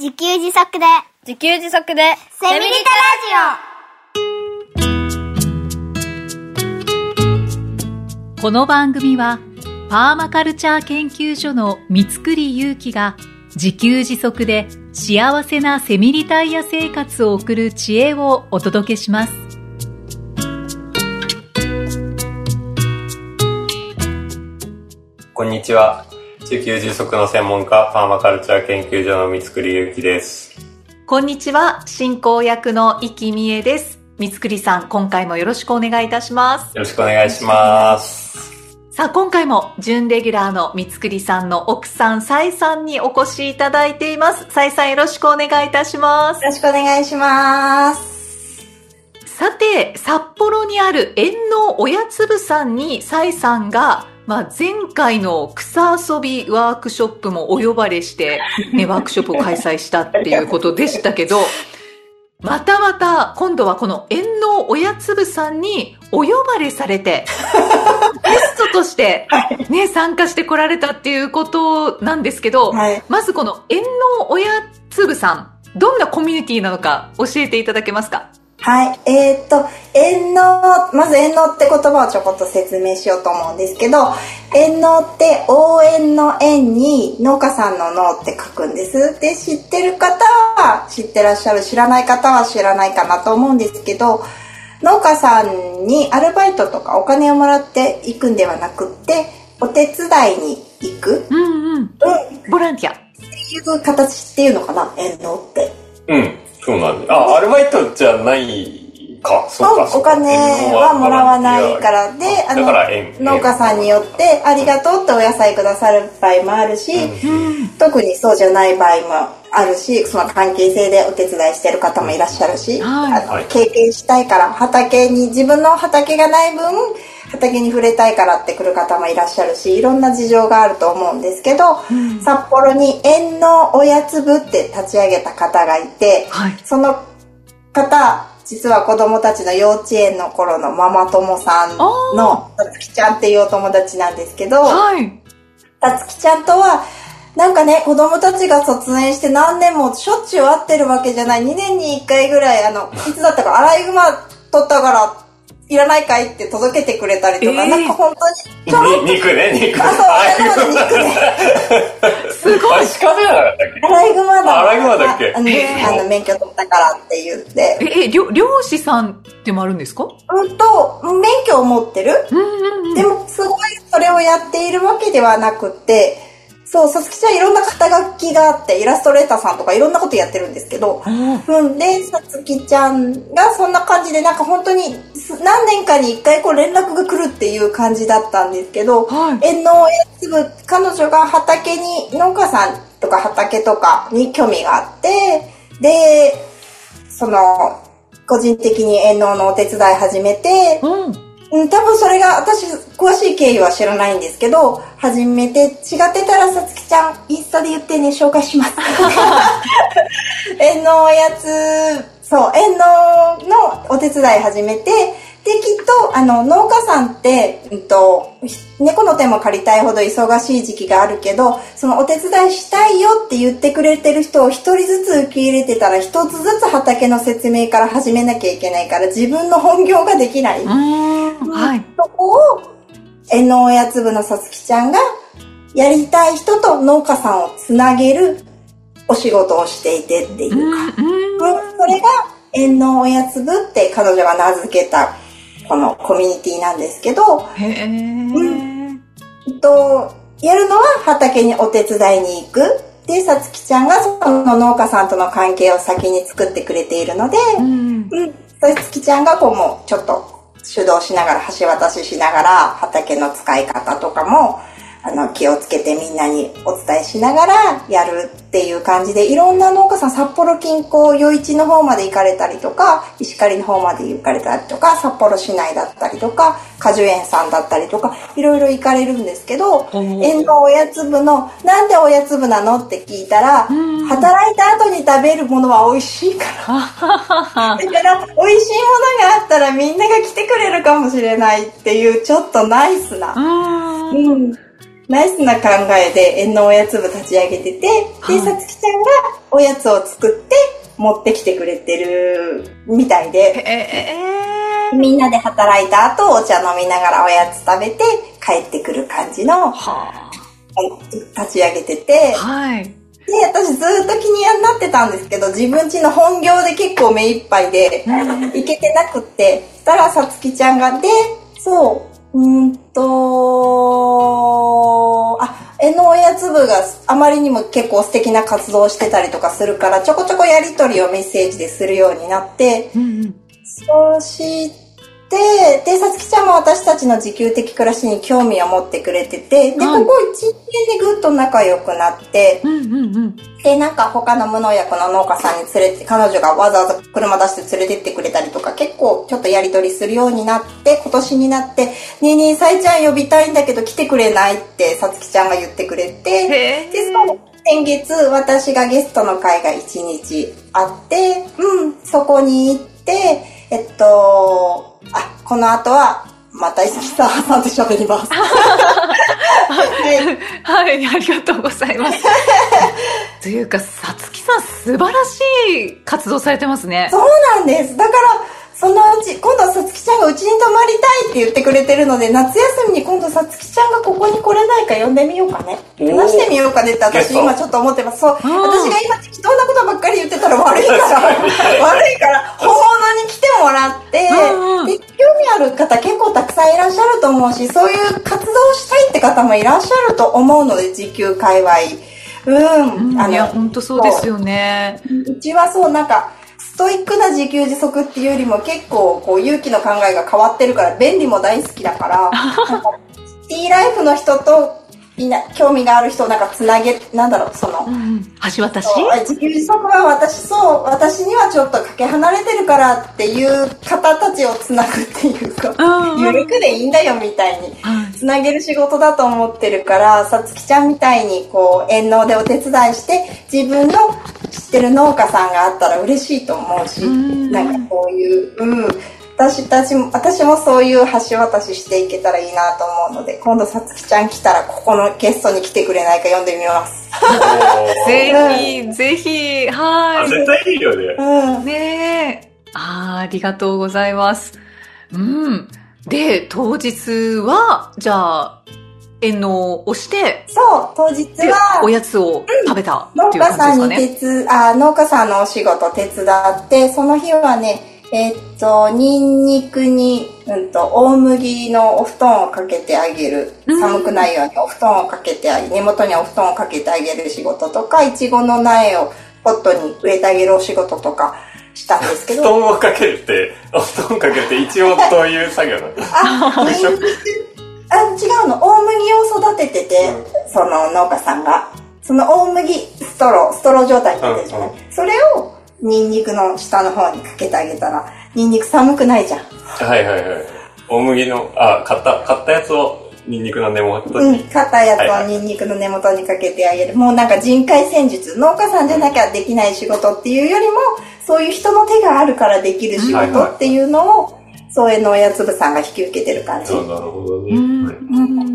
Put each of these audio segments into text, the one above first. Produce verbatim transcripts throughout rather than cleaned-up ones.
自給自足で自給自足でセミリタラジオ。この番組はパーマカルチャー研究所の三栗祐樹が自給自足で幸せなセミリタイヤ生活を送る知恵をお届けします。 こんにちは。自給自足の専門家、パーマカルチャー研究所の三栗祐樹です。 こんにちは。進行役の生きみえです。三栗さん、今回もよろしくお願いいたします。 よろしくお願いします。 さあ、今回も準レギュラーの三栗さんの奥さん、さえさんにお越しいただいています。さえさん、よろしくお願いいたします。 よろしくお願いします。 さて、札幌にある遠納おやつぶさんにさえさんがまあ、前回の草遊びワークショップもお呼ばれして、ね、ワークショップを開催したっていうことでしたけど、またまた今度はこの遠納おやつぶさんにお呼ばれされて、ゲストとしてね、参加してこられたっていうことなんですけど、はい、まずこの遠納おやつぶさん、どんなコミュニティなのか教えていただけますか？ はい。えー、っと、遠納、まず遠納って言葉をちょこっと説明しようと思うんですけど、遠納って応援の縁に農家さんの農って書くんです。で、知ってる方は知ってらっしゃる、知らない方は知らないかなと思うんですけど、農家さんにアルバイトとかお金をもらっていくんではなくって、お手伝いに行く。 うんうん。うん、ボランティア。 っていう形っていうのかな、遠納って。 うん。そうなんで、あ、アルバイトじゃないか、そうか、 お金はもらわないからで、あの農家さんによってありがとうってお野菜くださる場合もあるし、うん、特にそうじゃない場合もあるし、その関係性でお手伝いしてる方もいらっしゃるし、はい、あの経験したいから畑に自分の畑がない分畑に触れたいからって来る方もいらっしゃるし、いろんな事情があると思うんですけど、うん、札幌に遠納おやつ部って立ち上げた方がいて、はい、その方実は子供たちの幼稚園の頃のママ友さんのたつきちゃんっていうお友達なんですけど、はい、たつきちゃんとはなんかね、子供たちが卒園して何年もしょっちゅう会ってるわけじゃない、にねんにいっかいぐらい、あのいつだったかアライグマ取ったからいらないかいって届けてくれたりとか、えー、なんか本当に肉ね、肉。 あ、そう、アライグマの肉ね。 すごい。 あれ鹿じゃなかったっけ？ アライグマだ。 アライグマだっけ？ あの、えー、あの免許取ったからって言って。 え、え、漁、漁師さんでもあるんですか？ うんと、免許を持ってる。うんうんうん、でも、すごいそれをやっているわけではなくて、そう、さつきちゃんいろんな肩書きがあって、イラストレーターさんとかいろんなことやってるんですけど、うん、うん、で、さつきちゃんがそんな感じで、なんか本当に何年かに一回こう連絡が来るっていう感じだったんですけど、はい、遠農おやつ部、彼女が畑に、農家さんとか畑とかに興味があって、で、その、個人的に遠農のお手伝い始めて、うんうん、多分それが、私、詳しい経緯は知らないんですけど、初めて違ってたらさつきちゃん、インスタで言ってね、紹介します。遠農おやつ、そう、遠農のお手伝い始めて、で、きっと、あの、農家さんって、うんと、猫の手も借りたいほど忙しい時期があるけど、そのお手伝いしたいよって言ってくれてる人を一人ずつ受け入れてたら、一つずつ畑の説明から始めなきゃいけないから、自分の本業ができない。はい、そこを遠農おやつ部のさつきちゃんがやりたい人と農家さんをつなげるお仕事をしていてっていうか、うんうん、それが遠農おやつ部って彼女が名付けたこのコミュニティなんですけど、へー、うん、とやるのは畑にお手伝いに行く。で、さつきちゃんがその農家さんとの関係を先に作ってくれているので、うんうん、さつきちゃんがこうもうちょっと主導しながら、橋渡ししながら、畑の使い方とかも、あの、気をつけてみんなにお伝えしながらやるっていう感じで、いろんな農家さん、札幌近郊、余市の方まで行かれたりとか、石狩の方まで行かれたりとか、札幌市内だったりとか、果樹園さんだったりとか、いろいろ行かれるんですけど、遠農おやつ部の、なんでおやつ部なのって聞いたら、働いた後に食べるものは美味しいから。だから、美味しいものがあったらみんなが来てくれるかもしれないっていう、ちょっとナイスな。うんナイスな考えで縁のおやつ部立ち上げてて、で、さつきちゃんがおやつを作って持ってきてくれてるみたいで、 えー、 みんなで働いた後お茶飲みながらおやつ食べて帰ってくる感じの、はあ、立ち上げてて、 はい。 で、私ずっと気になってたんですけど、自分家の本業で結構目いっぱいで、行けてなくって、そしたらさつきちゃんが、で、そう、うーんと、あ、縁のおやつ部があまりにも結構素敵な活動をしてたりとかするから、ちょこちょこやりとりをメッセージでするようになって、うんうん、そうして、で、さつきちゃんも私たちの自給的暮らしに興味を持ってくれてて、で、はい、ここいちねんでぐっと仲良くなって、うんうんうん、で、なんか他の無農薬の農家さんに連れて、彼女がわざわざ車出して連れてってくれたりとか、結構ちょっとやりとりするようになって、今年になって、ねえねえ、さえちゃん呼びたいんだけど来てくれないってさつきちゃんが言ってくれて、で、そう先月私がゲストの会がいちにちあって、うん、そこに行って、えっと、あ、この後は、また石木さんと喋ります。 はい、はい、ありがとうございます。というか、さつきさん素晴らしい活動されてますね。 そうなんです。だから、そのうち、今度はさつきちゃんがうちに泊まりたいって言ってくれてるので、夏休みに今度さつきちゃんがここに来れないか呼んでみようかね。話してみようかねって私今ちょっと思ってます。そう。私が今適当なことばっかり言ってたら悪いから、悪いから、本物に来てもらって、で、興味ある方結構たくさんいらっしゃると思うし、そういう活動をしたいって方もいらっしゃると思うので、自給界隈。うん。 うん、あの、いや、本当そうですよね。 うちはそう、なんか、ストイックな自給自足っていうよりも結構こう勇気の考えが変わってるから便利も大好きだからなんかシティライフの人とみんな興味がある人をなんかつなげなんだろうその、うん、 橋渡し自給自足は私そう私にはちょっとかけ離れてるからっていう方たちをつなぐっていうかゆるくでいいんだよみたいにつなげる仕事だと思ってるからさつきちゃんみたいにこう縁農でお手伝いして自分の知ってる農家さんがあったら嬉しいと思うし、んなんかこういう、うん、私たちも、私もそういう橋渡ししていけたらいいなと思うので、今度さつきちゃん来たらここのゲストに来てくれないか呼んでみます。 ぜひ、ぜひ、はい。 絶対いいよね。 うん、ねえ。あ、ありがとうございます。うん。で、当日は、じゃあ、縁農をして、 そう、当日は、 おやつを食べたっていう感じですかね。 農家さんに手伝、あ、農家さんのお仕事手伝って、その日はね、えー、っと、ニンニクに、うんと、大麦のお布団をかけてあげる。寒くないようにお布団をかけてあげる。根元にお布団をかけてあげる仕事とか、いちごの苗をポットに植えてあげるお仕事とかしたんですけど。 布団をかけるって、お布団かけて一応という作業なんです。 あ、あ、違うの。大麦を育ててて、うん、その農家さんが。その大麦、ストロー、ストロー状態になってるじゃない、うんうん、それを、ニンニクの下の方にかけてあげたら、ニンニク寒くないじゃん。 はいはいはい。大麦の、あ、買った、買ったやつをニンニクの根元に。 うん、買ったやつをニンニクの根元にかけてあげる。はいはい、もうなんか人海戦術、農家さんじゃなきゃできない仕事っていうよりも、そういう人の手があるからできる仕事っていうのを、そういうのおやつ部さんが引き受けてる感じ。 なるほどね。 うん、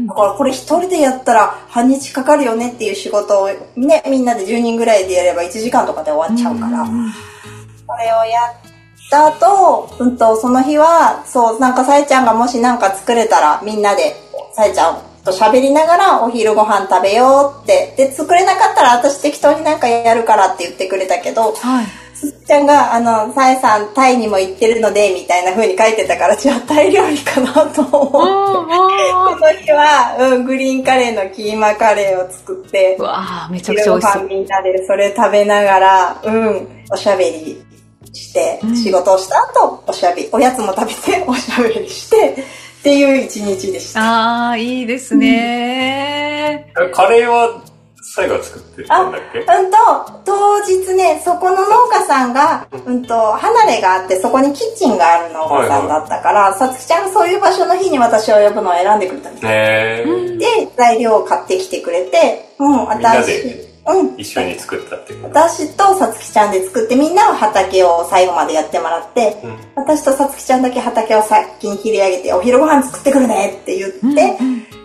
だからこれ一人でやったら半日かかるよねっていう仕事をね、みんなでじゅうにんぐらいでやればいちじかんとかで終わっちゃうから。それをやった後、うんと、その日は、そう、なんかさえちゃんがもしなんか作れたらみんなでさえちゃんと喋りながらお昼ご飯食べようって。で、作れなかったら私適当になんかやるからって言ってくれたけど、はい。すっちゃんが、あの、さえさん、タイにも行ってるので、みたいな風に書いてたから、じゃあタイ料理かなと思って。この日は、うん、グリーンカレーのキーマカレーを作って、 うわー、めちゃくちゃ美味しそう。 みんなでそれ食べながら、うん、おしゃべりして、うん、仕事をした後、おしゃべり、おやつも食べて、おしゃべりして、っていう一日でした。 ああ、いいですね、 うん。カレーは、最後作ってたんだっけ？ うんと、当日ね、そこの農家さんが、うんと、離れがあって、そこにキッチンがある農家さんだったから、さつきちゃんがそういう場所の日に私を呼ぶのを選んでくれたんです。 へー。 で、材料を買ってきてくれて、うん、私、 みんなで、 うん、 一緒に作ったっていう。 私とさつきちゃんで作って、みんなは畑を最後までやってもらって、うん、私とさつきちゃんだけ畑を先に切り上げて、お昼ご飯作ってくるねって言って、うんうん、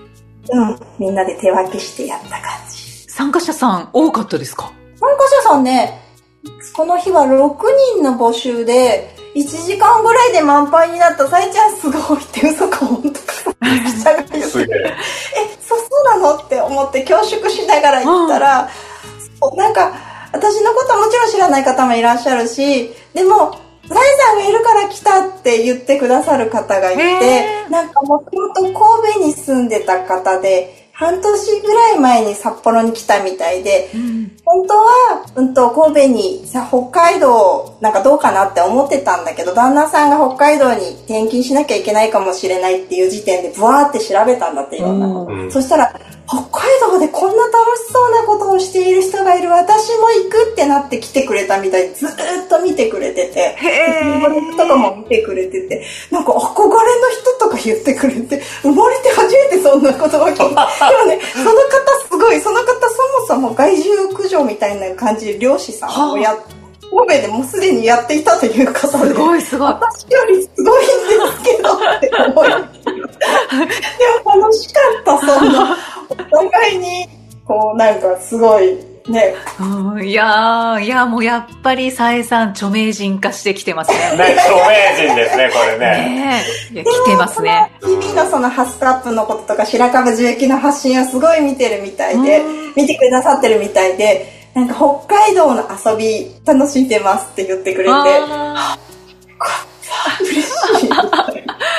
うん、みんなで手分けしてやった感じ。 参加者さん多かったですか？ 参加者さんね、この日はろくにんの募集で、いちじかんぐらいで満杯になった。さえちゃんすごいって嘘か本当か。記者が言ってえ、そ、そうなのって思って恐縮しながら言ったら、なんか、私のことはもちろん知らない方もいらっしゃるし、でも、サイさんがいるから来たって言ってくださる方がいて、なんかもともと神戸に住んでた方で、半年ぐらい前に札幌に来たみたいで、うん、本当は、うんと、神戸にさ、北海道なんかどうかなって思ってたんだけど、旦那さんが北海道に転勤しなきゃいけないかもしれないっていう時点でブワーって調べたんだって、いろんなこと。うん、そしたら、北海道でこんな楽しそうなことをしている人がいる、私も行くってなって来てくれたみたいで、ずーっと見てくれてて、ブログとかも見てくれてて、なんか憧れの人とか言ってくれて、生まれて初めてそんなことが聞いて、でもね、その方すごい、その方そもそも害獣駆除みたいな感じで漁師さんをやって、神戸でもうすでにやっていたという方で、 すごいすごい。 私よりすごいんですけどって思いますけど。でも楽しかった、そんな。お互いに、こう、なんかすごい、ね。 うん、いやー、いやもうやっぱりさえさん著名人化してきてますね。 ね、著名人ですね、これね。 ねえ、いや、来てますね。 日々のそのハスカップのこととか、白樺樹液の発信をすごい見てるみたいで、見てくださってるみたいで、なんか北海道の遊び楽しんでますって言ってくれて、あ嬉しい。また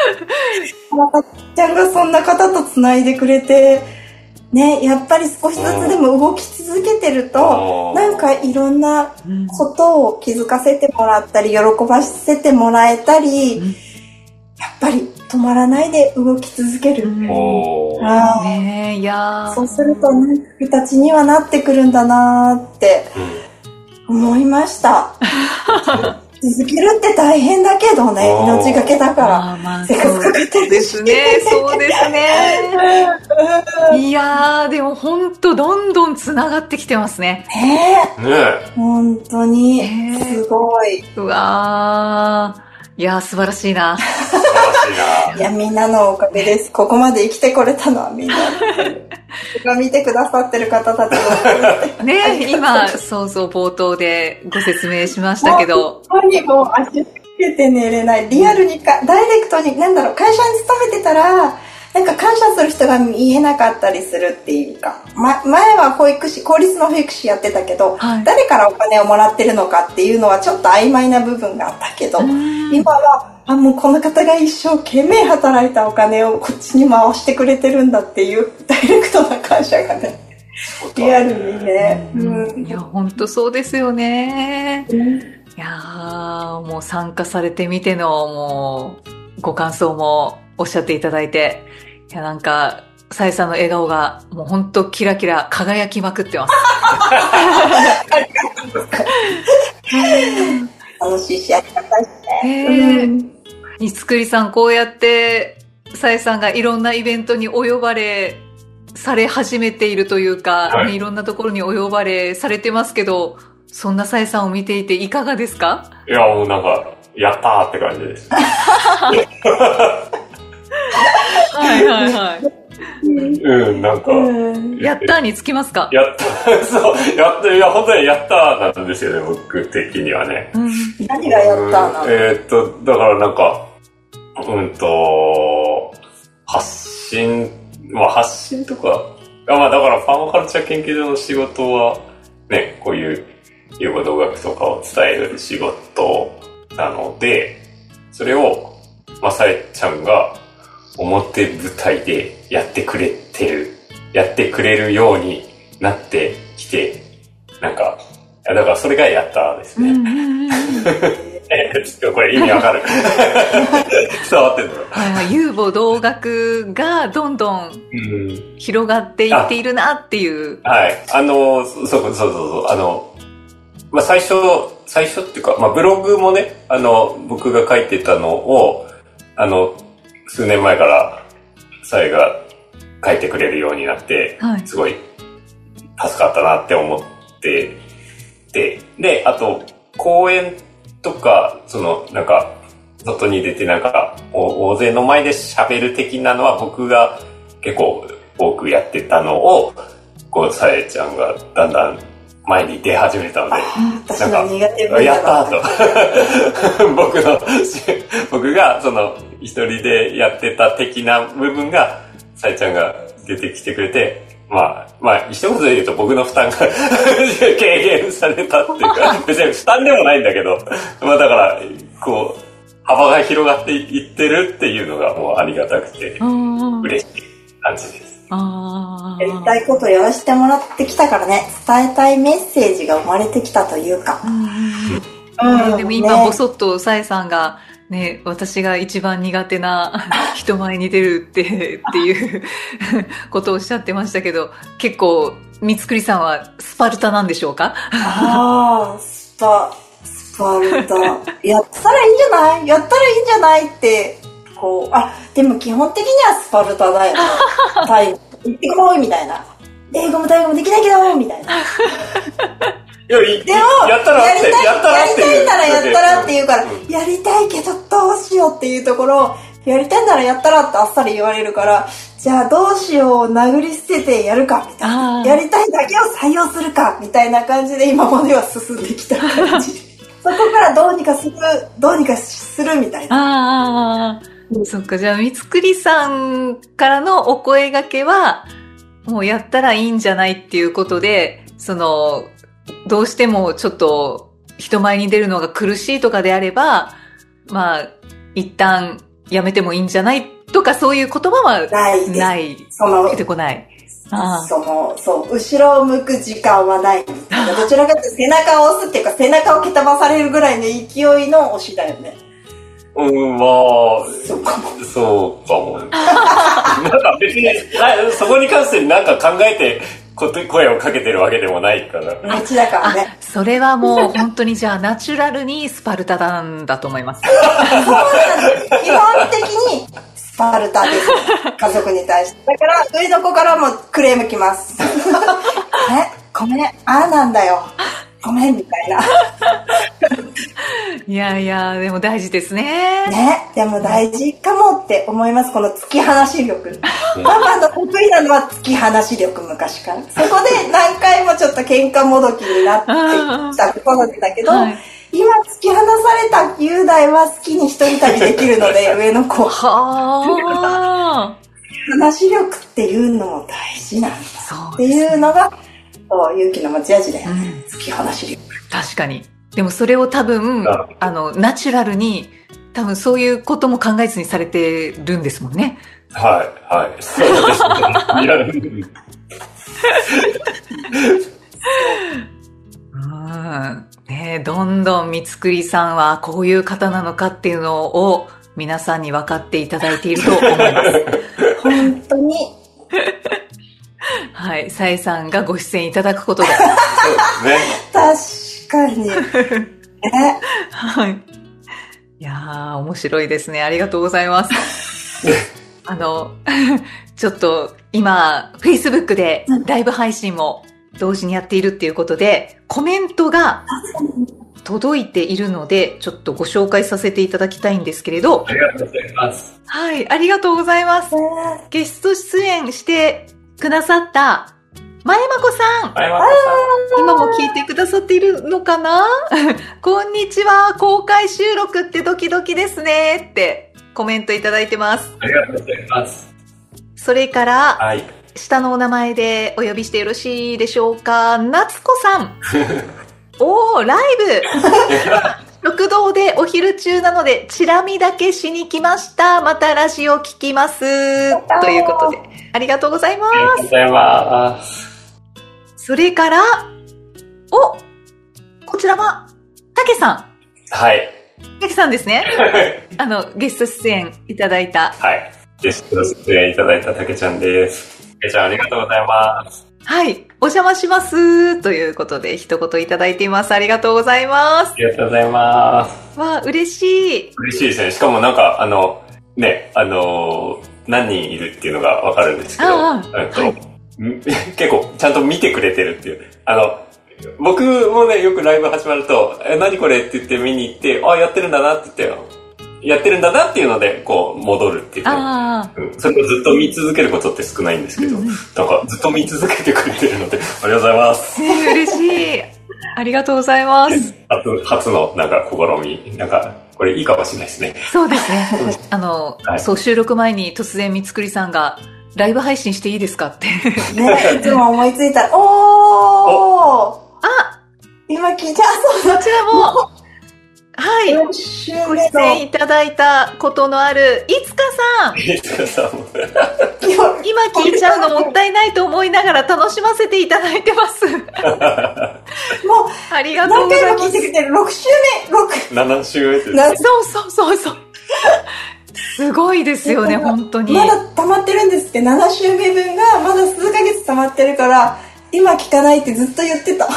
ちゃんがそんな方とつないでくれて、ね、やっぱり少しずつでも動き続けてると、なんかいろんなことを気づかせてもらったり、喜ばせてもらえたり、やっぱり止まらないで動き続ける。うん、あねえ、いやそうするとね、形にはなってくるんだなって思いました。続けるって大変だけどね、命がけだから。 まあ、せっかくかかってるですね。そうですね。いやー、でも本当どんどんつながってきてますね。 ねえ。ねえ。本当に、すごい。 うわー。いやー、素晴らしいな。 素晴らしいな。 いや、みんなのおかげです。ここまで生きてこれたのはみんな。が見てくださってる方たちのね、今、そうそう、冒頭でご説明しましたけど。 本当にもう足つけて寝れない。リアルにか、ダイレクトに、なんだろう、会社に勤めてたら、なんか感謝する人が見えなかったりするっていうか、ま、前は保育士、公立の保育士やってたけど、はい、誰からお金をもらってるのかっていうのはちょっと曖昧な部分があったけど、今は、あ、もうこの方が一生懸命働いたお金をこっちに回してくれてるんだっていうダイレクトな感謝がね、リアルにね。 うん、いや、本当そうですよね。うん、いやー、もう参加されてみての、もう、ご感想もおっしゃっていただいて、いや、なんか、さえさんの笑顔が、もう本当キラキラ輝きまくってます。 楽しいし、ありがたいしね。につくりさん、こうやって、さえさんがいろんなイベントにお呼ばれされ始めているというか、はいね、いろんなところにお呼ばれされてますけど、そんなさえさんを見ていていかがですか？ いや、もうなんか、やったーって感じです。 はいはいはい。 うん、なんか。 やったーにつきますか？ やったー、そう、やったー、いや、本当にやったーなんですよね、僕的にはね。 うん、何がやったーなの？ えー、っと、だからなんか、うんと、発信、まあ発信とか、あまあだからファーマカルチャー研究所の仕事は、ね、こういう養護動学とかを伝える仕事なので、それを、まさえちゃんが表舞台でやってくれてる、やってくれるようになってきて、なんか、だからそれがやったですね。え、ちょっとこれ意味わかる伝わってるの？ はい、遊母同学がどんどん広がっていっているなっていう。 うん、はい。あの、そうそうそうそう、あの、まあ、最初、最初っていうか、まあ、ブログもね、あの、僕が書いてたのを、あの、数年前から、さえが書いてくれるようになって、はい、すごい助かったなって思ってて、で、あと、講演とか、その、なんか、外に出てなんか、大勢の前で喋る的なのは僕が結構多くやってたのを、こう、さえちゃんがだんだん前に出始めたので、 私の苦手分野やったーと。僕の、僕がその一人でやってた的な部分が、さえちゃんが出てきてくれて、まあ、まあ、一言で言うと僕の負担が軽減されたっていうか、別に負担でもないんだけど、まあだから、こう、幅が広がっていってるっていうのがもうありがたくて、嬉しい感じです。 やりたいことをやらせてもらってきたからね、伝えたいメッセージが生まれてきたというか。 うん、でも今、ぼそっとさえさんが、ね、私が一番苦手な人前に出るって、っていうことをおっしゃってましたけど、結構、三つくりさんはスパルタなんでしょうか？ ああ、スパ、スパルタ。やったらいいんじゃないやったらいいんじゃないって、こう、あ、でも基本的にはスパルタだよね。タイム、行ってこいみたいな。英語もタイ語もできないけど、みたいな。 いや、いでも、 やったらって、やったらってやりたいならやったらって言うから、やりたいけどどうしようっていうところを、やりたいならやったらってあっさり言われるから、じゃあどうしよう、殴り捨ててやるか、みたいな。やりたいだけを採用するか、みたいな感じで今までは進んできた感じ。そこからどうにかする、どうにかするみたいな。 ああ、そっか、じゃあ三つくりさんからのお声掛けは、もうやったらいいんじゃないっていうことで、その、どうしてもちょっと人前に出るのが苦しいとかであれば、まあ、一旦やめてもいいんじゃないとかそういう言葉はない。ない。 その、 出てこない。 ああその、そう、後ろを向く時間はない。どちらかというと背中を押すっていうか背中を蹴飛ばされるぐらいの勢いの押しだよね。 うん、まあ、そうかも。そうかも。なんか別に、そこに関してなんか考えて、声をかけてるわけでもないから。 あっちだからね。 それはもう本当にじゃあナチュラルにスパルタなんだと思います。 そうなんです。基本的にスパルタです。家族に対して。だから上の子からもクレームきます。え、ごめん、ああなんだよ。ごめん、みたいな。 いやいや、でも大事ですね。 ね、でも大事かもって思います、この突き放し力。ママの得意なのは突き放し力、昔から。そこで何回もちょっと喧嘩もどきになってきたところだけど、はい、今突き放された雄大は好きに一人旅できるので、上の子。はぁ。話し力っていうのも大事なんだっていうのが、勇気の持ち味だよね、うん、突き放し力。 確かに。でもそれを多分、あの、ナチュラルに、多分そういうことも考えずにされてるんですもんね。 はい、はい。そうですね。 うんね、どんどん三つくりさんはこういう方なのかっていうのを皆さんに分かっていただいていると思います。 本当に。 はい、さえさんがご出演いただくことで。 そうですね。確かに。ね、 はい。いやー、面白いですね。ありがとうございます。あの、ちょっと今、Facebook でライブ配信も同時にやっているっていうことで、コメントが届いているので、ちょっとご紹介させていただきたいんですけれど。 ありがとうございます。 はい、ありがとうございます。ゲスト出演してくださった前まこさん。 前まこさん。今も聞いてくださっているのかなこんにちは。公開収録ってドキドキですね。ってコメントいただいてます。 ありがとうございます。それから、 はい、 下のお名前でお呼びしてよろしいでしょうか。夏子さん。おー、ライブ食堂でお昼中なので、チラ見だけしに来ました。またラジオ聞きます。ということで、ありがとうございます。 ありがとうございます。 それから、お、こちらは、たけさん。 はい。 たけさんですね。あの、ゲスト出演いただいた。 はい。ゲスト出演いただいたたけちゃんです。たけちゃんありがとうございます。 はい。お邪魔します。ということで、一言いただいています。ありがとうございます。 ありがとうございます。 わあ、嬉しい。 嬉しいですね。しかもなんか、あの、ね、あの、何人いるっていうのがわかるんですけど、ああ、えっと、はい、結構ちゃんと見てくれてるっていう。あの、僕もね、よくライブ始まると、え、何これって言って見に行って、あ、やってるんだなって言って、 やってるんだなっていうので、こう、戻るっていうか、うん、それをずっと見続けることって少ないんですけど、うんうん、なんかずっと見続けてくれてるので、ありがとうございます。 ね、嬉しい。ありがとうございます。 初、初のなんか試み、なんか、これいいかもしれないですね。 そうですね。あの、はい、そう、収録前に突然みつくりさんが、ライブ配信していいですかって。 ね、いつも思いついたら、おーあ今聞いちゃう。 そちらも、はい。ご出演いただいたことのある、いつかさん。 いつかさんも。 今聞いちゃうのもったいないと思いながら楽しませていただいてます。もう、ありがとうございます。 何回も聞いてくれてる。ろく週目、ろく。 なな週目です。 そうそうそうそう。すごいですよね、本当に。 まだ溜まってるんですって。なな週目分がまだ数ヶ月溜まってるから、今聞かないってずっと言ってた。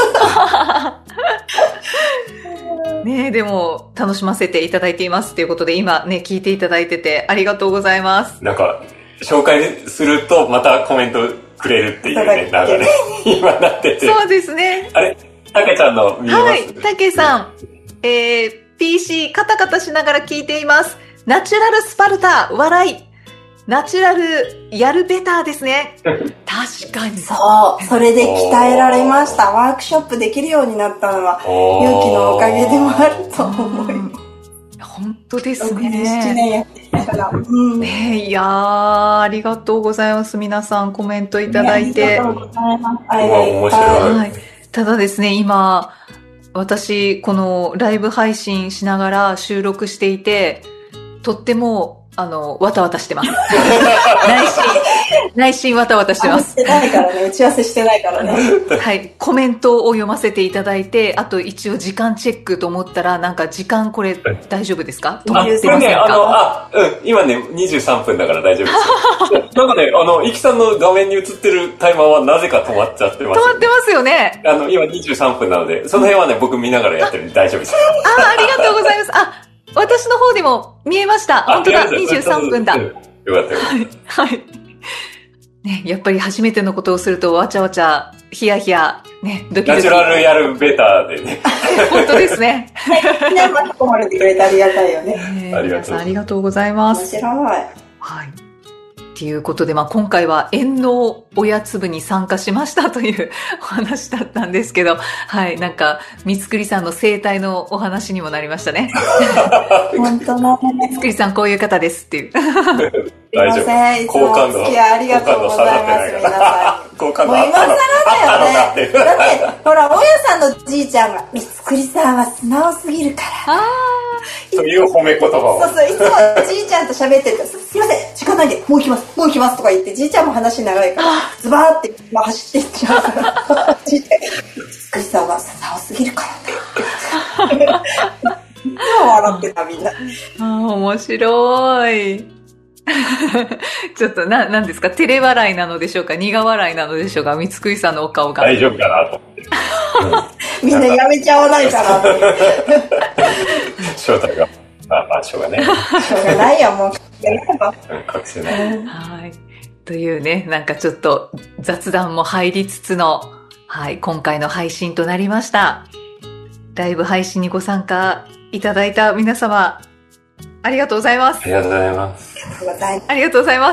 ねえ、でも楽しませていただいていますっていうことで今ね聞いていただいててありがとうございます。 なんか紹介するとまたコメントくれるっていうね流れ今なってて。 そうですね。 あれたけちゃんの見えます？ はい、たけさん、えー、ピーシー カタカタしながら聞いています。ナチュラルスパルタ笑い。ナチュラルやるベターですね。確かに。 そう。それで鍛えられました。ワークショップできるようになったのは、勇気のおかげでもあると思います。 本当ですね。 ろくじゅうななねんやってきたから。うん、 ねえ、いやー、ありがとうございます。皆さんコメントいただいて。 ありがとうございます。 はい、面白い。 はい。ただですね、今、私、このライブ配信しながら収録していて、とっても、あの、わたわたしてます。内心、内心わたわたしてます。 してないからね、打ち合わせしてないからね。 はい、コメントを読ませていただいて、あと一応時間チェックと思ったら、なんか時間これ大丈夫ですか？止まってませんか？ ね、あの、あ、うん、今ね、にじゅうさんぷんだから大丈夫ですよ。なんかね、あの、イキさんの画面に映ってるタイマーはなぜか止まっちゃってます、 ね。止まってますよね。 あの、今にじゅうさんぷんなので、その辺はね、僕見ながらやってるんで大丈夫です。 あ、ありがとうございます。あ、私の方でも見えました。本当だ、にじゅうさんぷんだ。 よかったよかった。はい。 はい。ね、やっぱり初めてのことをすると、わちゃわちゃ、ヒヤヒヤ、ね、ドキドキ。 ナチュラルやるベターでね。 本当ですね。 はい。ね、巻き込まれてくれてありがたいよね。 ね、ありがとう。ありがとうございます。 面白い。 はい。ということで、まあ、今回は遠納おやつ部に参加しましたというお話だったんですけど、はい、なんか、みつくりさんの生態のお話にもなりましたね。 本当だね。 みつくりさんこういう方ですっていう。 大丈夫。好感度。 いや、ありがとうございます、皆さん。 好感度もう今更だよね。だって、ほら、大家さんのじいちゃんが、みつくりさんは素直すぎるから。 あそういう褒め言葉を。 そうそう、いつもじいちゃんと喋ってると、すいません、時間ないんで、もう行きます、もう行きますとか言って、じいちゃんも話長いから、ズバーって、まあ、走っていっちゃうから、じいちゃん、みつくりさんは素直すぎるからね。いつも笑ってた、みんな。 ああ、面白い。ちょっとな、なんですか、照れ笑いなのでしょうか、苦笑いなのでしょうか、三つくりさんのお顔が。 大丈夫かなと思って。 うん、みんなやめちゃわないかなと思って。 正体が、まあまあ、しょうがない。 しょうがないよ、もう。 隠せない。 はい。というね、なんかちょっと雑談も入りつつの、はい、今回の配信となりました。ライブ配信にご参加いただいた皆様、ありがとうございます。 ありがとうございます。 ありがとうございます。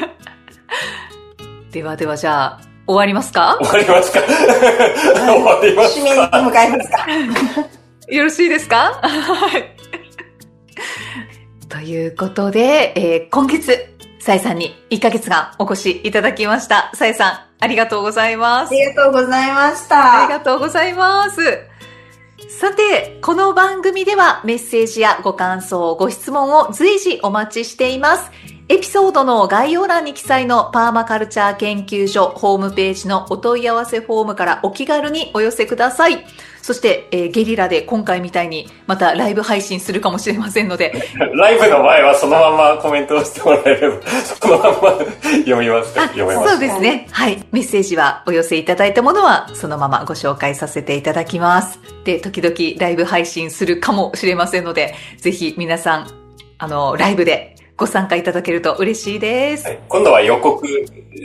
ではではじゃあ、終わりますか？ 終わりますか？終わりますか？ 締めに向かいますか？ よろしいですか？はい。ということで、えー、今月、さえさんにいっかげつがお越しいただきました。さえさん、ありがとうございます。 ありがとうございました。 ありがとうございます。さて、この番組ではメッセージやご感想、ご質問を随時お待ちしています。エピソードの概要欄に記載のパーマカルチャー研究所ホームページのお問い合わせフォームからお気軽にお寄せください。そして、えー、ゲリラで今回みたいにまたライブ配信するかもしれませんので。 ライブの前はそのままコメントをしてもらえれば、そのまま読みますか？読めます。 そうですね。はい。メッセージはお寄せいただいたものはそのままご紹介させていただきます。で、時々ライブ配信するかもしれませんので、ぜひ皆さん、あの、ライブでご参加いただけると嬉しいです。はい、 今度は予告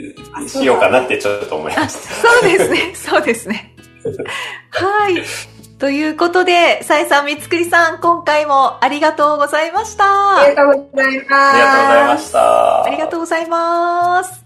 しようかなってちょっと思いました。 そうですね。そうですね。はい。 ということで、さえさん、みつくりさん、今回もありがとうございました。 ありがとうございます。 ありがとうございました。 ありがとうございます。